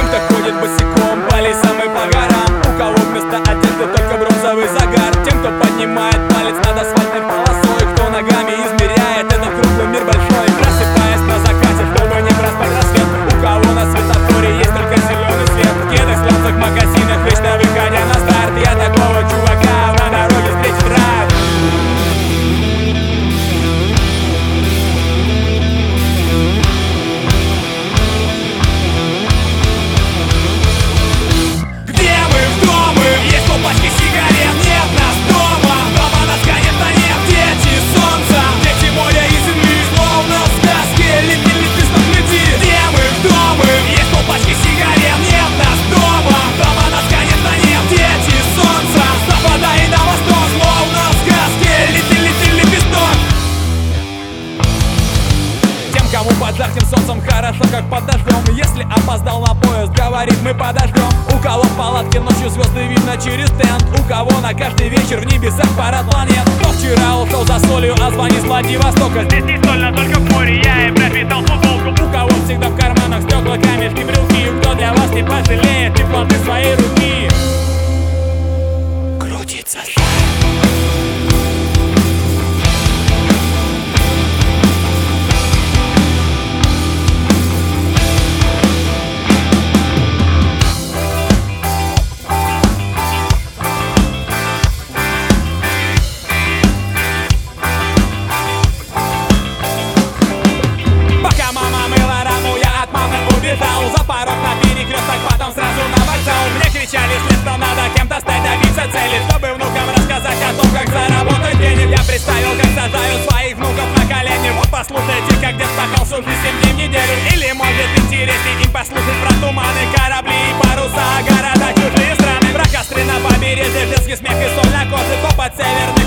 Кто-то ходит босиком по лесам и по горам, у кого вместо одежды только бронзовый загар. Тем, кто поднимает палец над асфальтной полосой, кто ногами измеряет этот круглый мир большой, просыпаясь на закате, чтобы не проспать рассвет. У кого на светофоре есть только зеленый свет, в кедах, слёнцах, магазинах, вечно выходя на старт. Я такого чувака на дороге встретить рад. Где мы? Кто мы? Есть полпачки сигарет, нет нас дома. Дома нас, конечно, нет. Дети солнца, дети моря и земли, словно в сказке. Летели ты снов лети. Где мы? Кто мы? Есть полпачки сигарет, нет нас дома. Дома нас, конечно, нет. Дети солнца, с запада и до восток, словно в сказке. Летели лепесток. Тем, кому под жарким солнцем хорошо, как под дождем. Если опоздал на поезд, говорит, мы подождем. У кого в палатке ночью звезды видно через тент, у кого на каждый вечер в небесах парад планет. Кто вчера ушел за солью, а звонит с Владивостока. Здесь не стольно, только в море, я и брат видал футболку. У кого всегда в карманах стекла, камешки, брюки. Кто для вас не пожалеет теплоты своей руки. Крутится за порог на перекресток, потом сразу на вокзал. Мне кричали вслед, что надо кем-то стать, добиться цели, чтобы внукам рассказать о том, как заработать денег. Я представил, как сажаю своих внуков на колени. Вот послушайте, как дед пахал всю жизнь 7 дней в неделю. Или может интереснее им послушать про туманы, корабли и паруса, города, чужие страны. Враг костры на побережье, детский смех и соль на коже, топот северный.